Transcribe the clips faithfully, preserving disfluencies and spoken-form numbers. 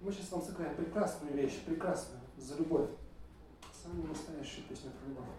Мы сейчас вам сыграем прекрасную вещь, прекрасную, за любовь. Самую настоящую песню про любовь.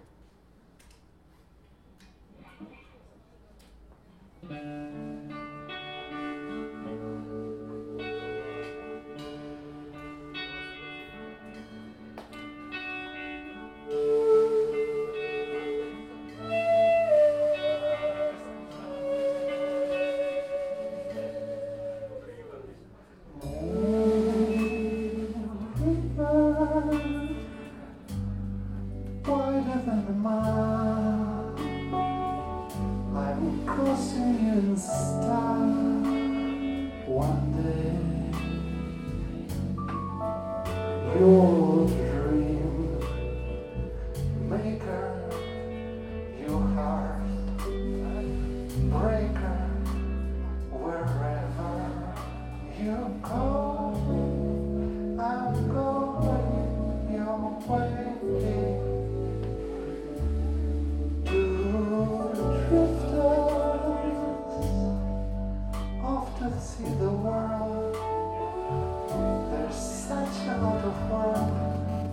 Wider than the mile, I'm crossing in style one day. Your dream maker, your heart breaker, wherever you go, I'm going your way. To see the world, there's such a lot of world.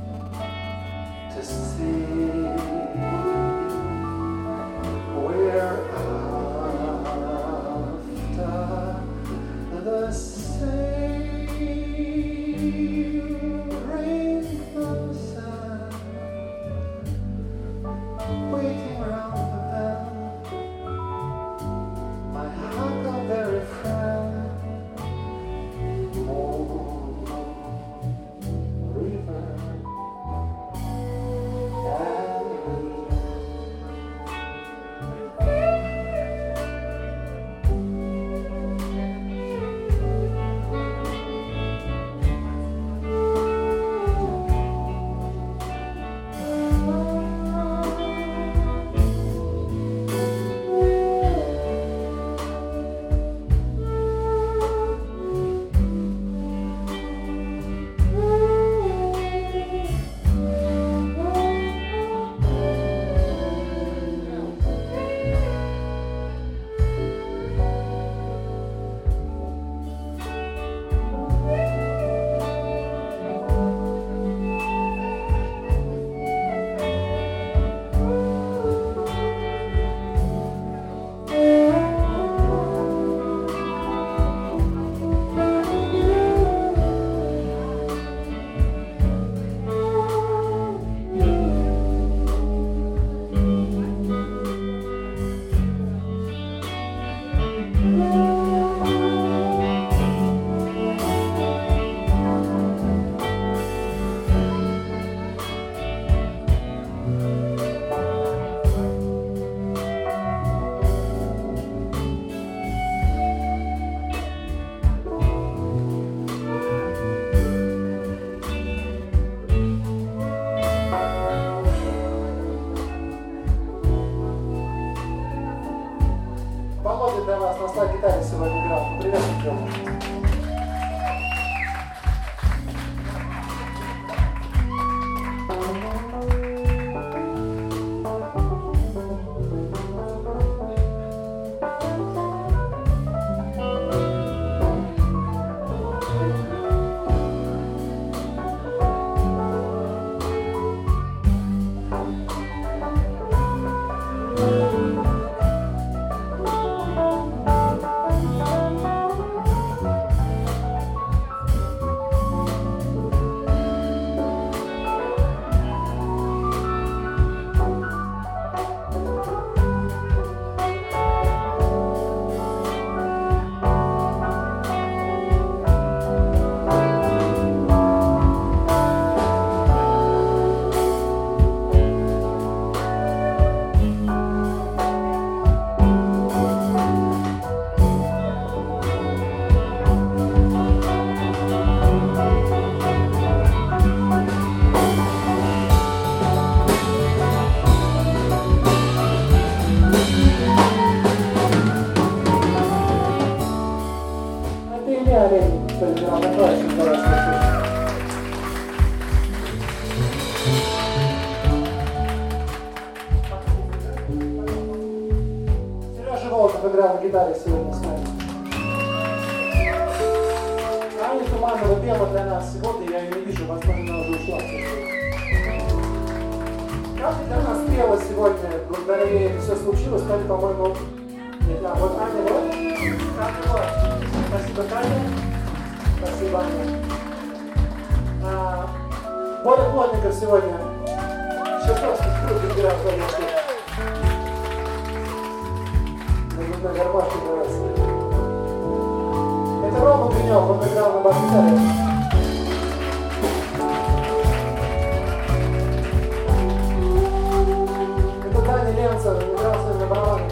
пятнадцать секунд, и я ее не вижу, возможно, она уже ушла. Как для нас пела сегодня, благодаря ей это все случилось, Таня, по-моему, не знаю, вот Аня, вот, Аня, вот. Спасибо, Таня. Спасибо, Аня. А, Боря Плотников сегодня. Чертовский круг играл в Альмашке. На гармошке нравится. Это Рома Гринёв, он играл на бас-гитаре. Это Даня Ленцев, он играл с ним на барабанах.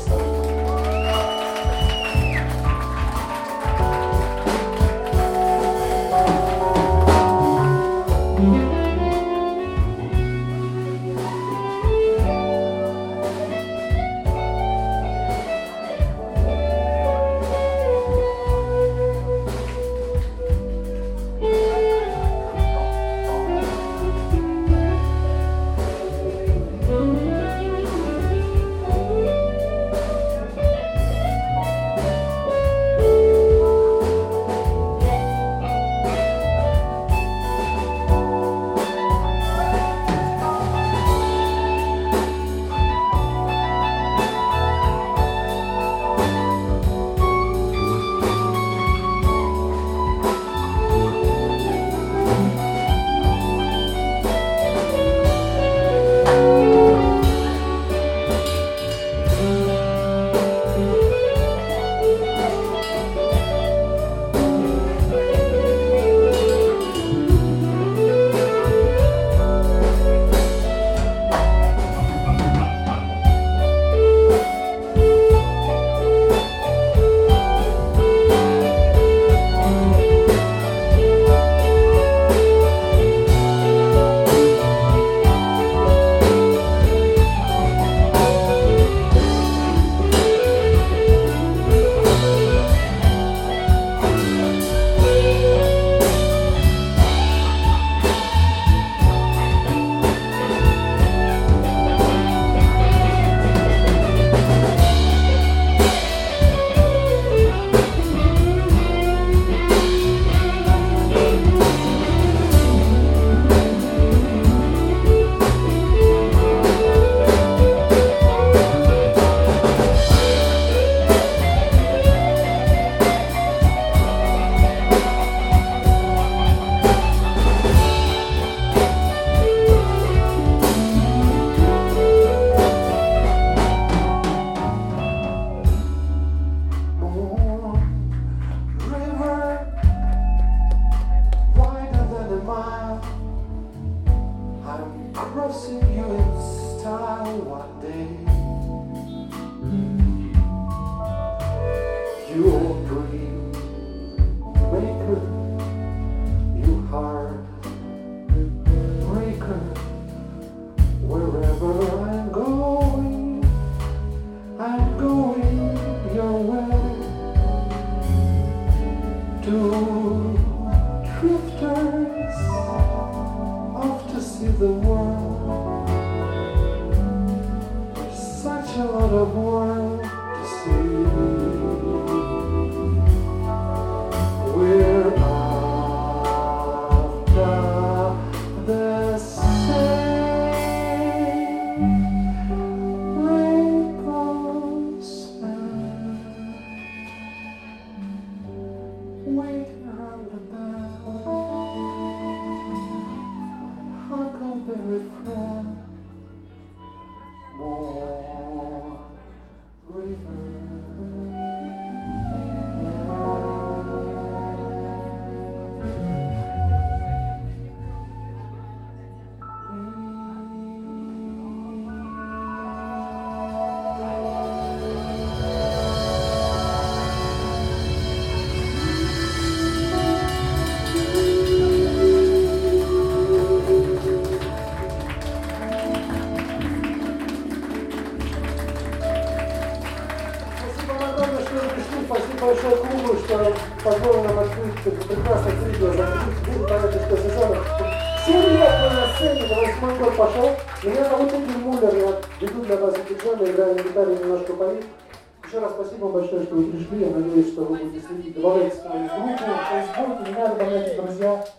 Большое, что вы пришли. Я надеюсь, что вы будете следить. Добавляйте свою группу в Facebook. Не надо добавлять друзья.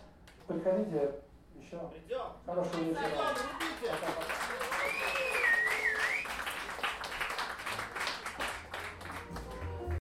Приходите еще. Придем. Хорошего вечера. Придем, любите. Пока-пока.